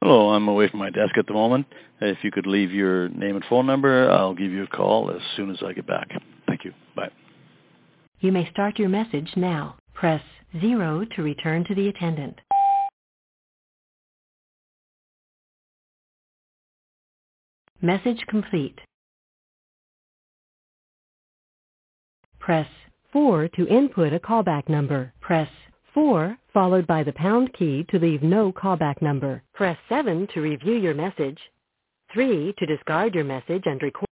Hello, I'm away from my desk at the moment. If you could leave your name and phone number, I'll give you a call as soon as I get back. Thank you. Bye. You may start your message now. Press 0 to return to the attendant. Message complete. Press 4 to input a callback number. Press 4 followed by the pound key to leave no callback number. Press 7 to review your message. 3 to discard your message and record.